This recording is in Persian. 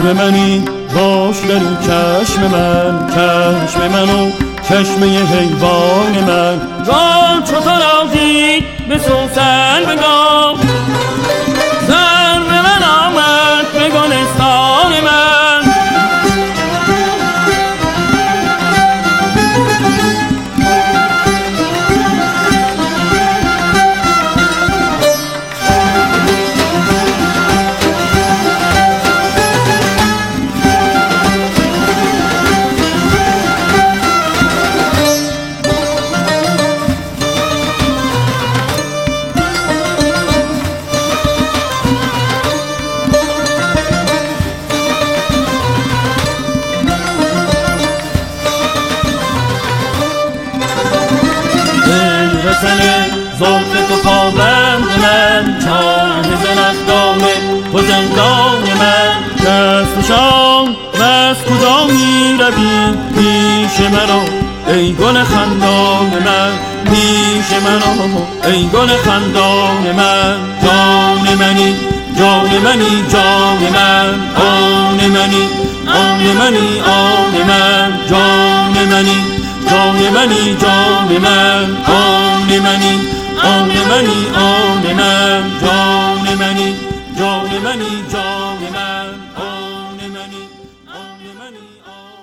یار منی باش در این چشم من، چشم من و چشم حیوان من. جان چو تو را دید به سوسن بگاه، سر به من آمد به گلستان من. رسن زلف تو پابند من، چاه زنخدان تو زندان من. دست نشان و از کجا می روی پیش مرا ای گل خندان من، پیش مرا ای گل خندان من. جان منی جان منی جان من، آن منی آن منی آن من. جان منی جان منی جان من، آن منی آن منی آن من. جان منی جان منی جان من، آن منی آن منی آن